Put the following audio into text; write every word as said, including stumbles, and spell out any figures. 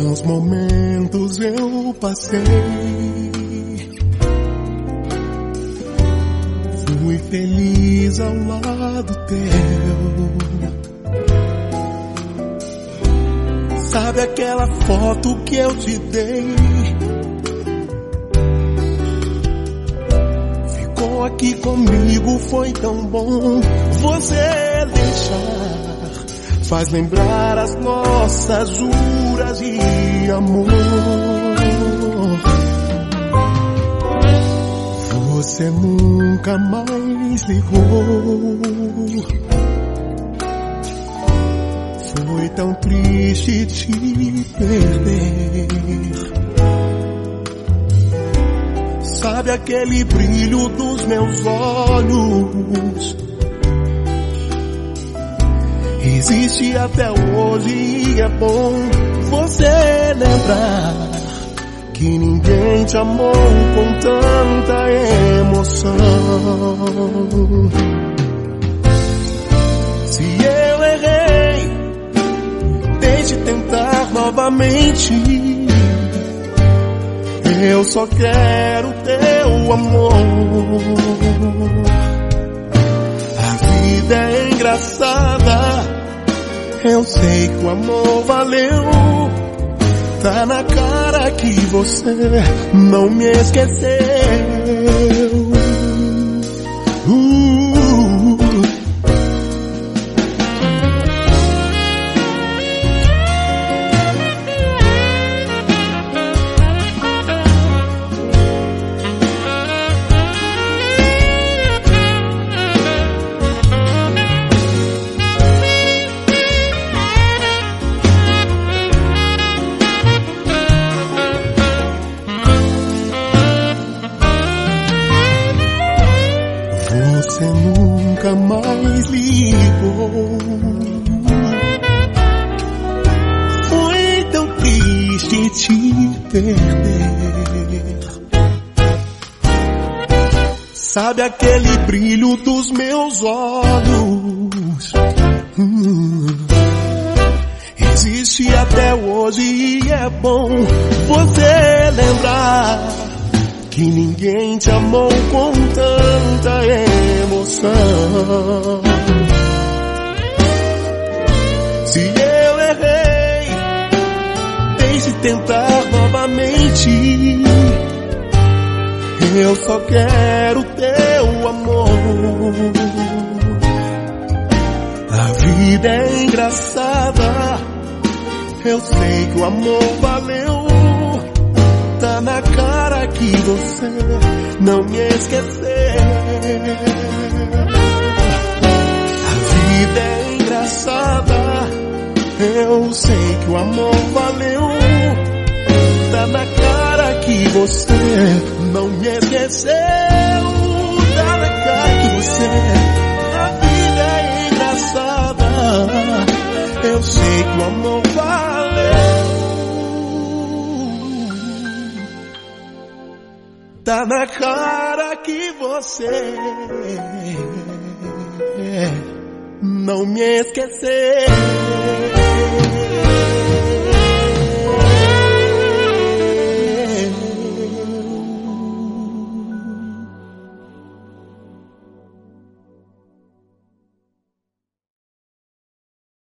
Bons momentos eu passei, fui feliz ao lado teu. Sabe aquela foto que eu te dei? Ficou aqui comigo, foi tão bom você deixar. Faz lembrar as nossas juras de amor. Você nunca mais ligou. Foi tão triste te perder. Sabe aquele brilho dos meus olhos? Existe até hoje e é bom você lembrar que ninguém te amou com tanta emoção. Se eu errei, deixe tentar novamente. Eu só quero teu amor. A vida é engraçada, eu sei que o amor valeu. Tá na cara que você não me esqueceu. uh. Você nunca mais ligou. Foi tão triste te perder. Sabe aquele brilho dos meus olhos? Hum. Existe até hoje e é bom você lembrar que ninguém te amou com tanta emoção. Se eu errei, deixe tentar novamente. Eu só quero teu amor. A vida é engraçada, eu sei que o amor valeu. Tá na cara que você não me esqueceu. A vida é engraçada, eu sei que o amor valeu. Tá na cara que você não me esqueceu. Tá na cara que você, a vida é engraçada, eu sei que o amor valeu. Tá na cara que você não me esqueceu.